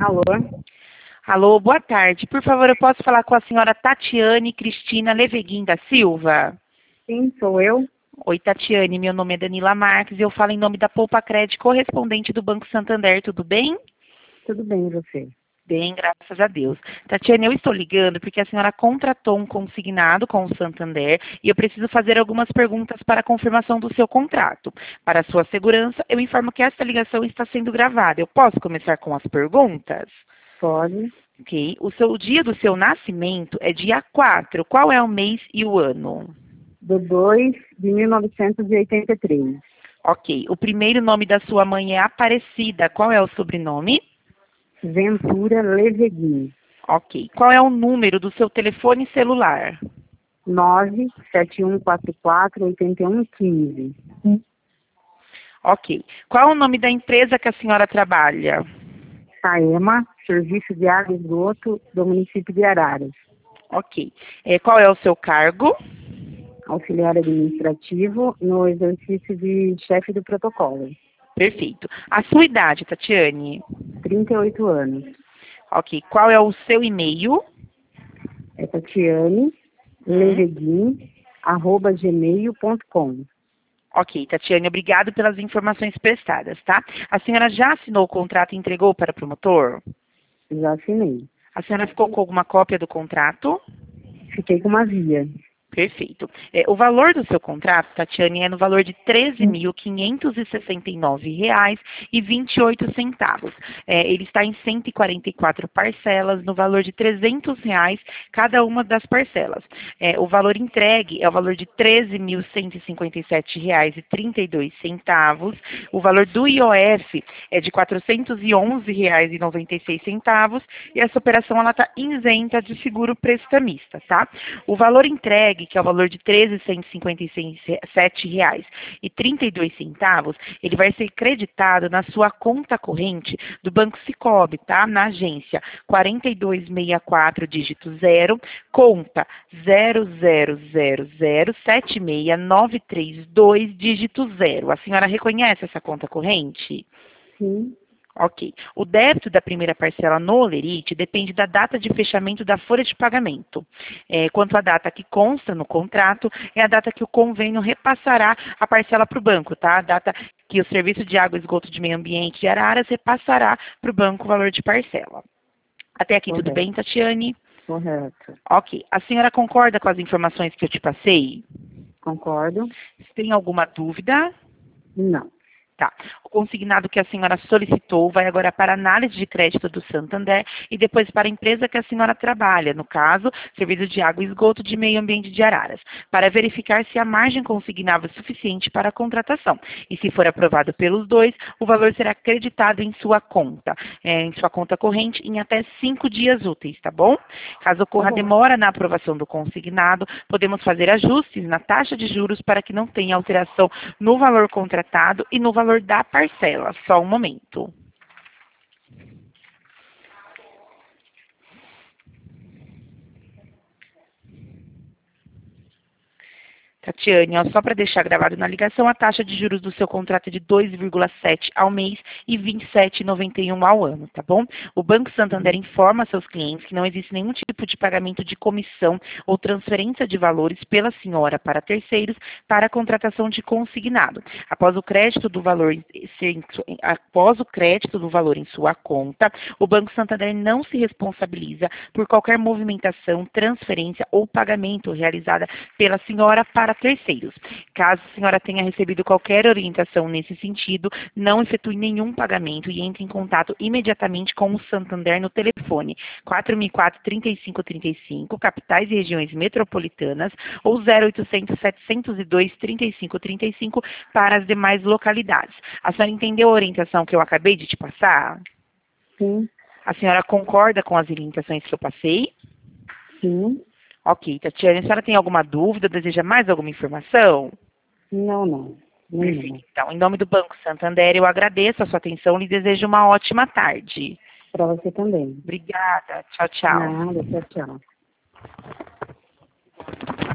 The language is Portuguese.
Alô? Alô, boa tarde. Por favor, eu posso falar com a senhora Tatiane Cristina Leveguin da Silva? Sim, sou eu. Oi, Tatiane. Meu nome é Danila Marques e eu falo em nome da Poupa Cred, correspondente do Banco Santander. Tudo bem? Tudo bem, e você? Bem, graças a Deus. Tatiane, eu estou ligando porque a senhora contratou um consignado com o Santander e eu preciso fazer algumas perguntas para a confirmação do seu contrato. Para a sua segurança, eu informo que esta ligação está sendo gravada. Eu posso começar com as perguntas? Pode. Ok. O dia do seu nascimento é dia 4. Qual é o mês e o ano? Do 2 de 1983. Ok. O primeiro nome da sua mãe é Aparecida. Qual é o sobrenome? Ventura Leveguin. Ok. Qual é o número do seu telefone celular? 971448115. Ok. Qual é o nome da empresa que a senhora trabalha? Saema, Serviço de Água e Esgoto do município de Araras. Ok. Qual é o seu cargo? Auxiliar administrativo no exercício de chefe do protocolo. Perfeito. A sua idade, Tatiane? 38 anos. Ok. Qual é o seu e-mail? É Tatiane Leveguin, @gmail.com. Ok, Tatiane, obrigado pelas informações prestadas, tá? A senhora já assinou o contrato e entregou para o promotor? Já assinei. A senhora ficou com alguma cópia do contrato? Fiquei com uma via. Perfeito. O valor do seu contrato, Tatiane, é no valor de R$ 13.569,28. Ele está em 144 parcelas, no valor de R$ 300 cada uma das parcelas. O valor entregue é o valor de R$ 13.157,32. O valor do IOF é de R$ 411,96. E essa operação está isenta de seguro prestamista, tá? O valor entregue, que é o valor de R$ 13.157,32, ele vai ser creditado na sua conta corrente do Banco Sicoob, tá? Na agência 4264, dígito 0, conta 000076932, dígito 0. A senhora reconhece essa conta corrente? Sim. Ok. O débito da primeira parcela no Olerite depende da data de fechamento da folha de pagamento. Quanto à data que consta no contrato, é a data que o convênio repassará a parcela para o banco, tá? A data que o Serviço de Água e Esgoto de Meio Ambiente de Araras repassará para o banco o valor de parcela. Até aqui tudo bem, Tatiane? Correto. Ok. A senhora concorda com as informações que eu te passei? Concordo? Tem alguma dúvida? Não. Tá. O consignado que a senhora solicitou vai agora para a análise de crédito do Santander e depois para a empresa que a senhora trabalha, no caso, Serviço de Água e Esgoto de Meio Ambiente de Araras, para verificar se a margem consignável é suficiente para a contratação. E se for aprovado pelos dois, o valor será creditado em sua conta corrente, em até 5 dias úteis, tá bom? Caso ocorra demora na aprovação do consignado, podemos fazer ajustes na taxa de juros para que não tenha alteração no valor contratado e no valor da parcela. Só um momento. Tatiane, só para deixar gravado na ligação, a taxa de juros do seu contrato é de 2,7 ao mês e 27,91 ao ano, tá bom? O Banco Santander informa seus clientes que não existe nenhum tipo de pagamento de comissão ou transferência de valores pela senhora para terceiros para a contratação de consignado. Após o crédito do valor em sua conta, o Banco Santander não se responsabiliza por qualquer movimentação, transferência ou pagamento realizada pela senhora para terceiros. Caso a senhora tenha recebido qualquer orientação nesse sentido, não efetue nenhum pagamento e entre em contato imediatamente com o Santander no telefone 4004-3535, capitais e regiões metropolitanas, ou 0800-702-3535 para as demais localidades. A senhora entendeu a orientação que eu acabei de te passar? Sim. A senhora concorda com as orientações que eu passei? Sim. Ok, Tatiane, a senhora tem alguma dúvida? Deseja mais alguma informação? Não. Perfeito. Então, em nome do Banco Santander, eu agradeço a sua atenção e lhe desejo uma ótima tarde. Para você também. Obrigada. Tchau, tchau. Nada, tchau.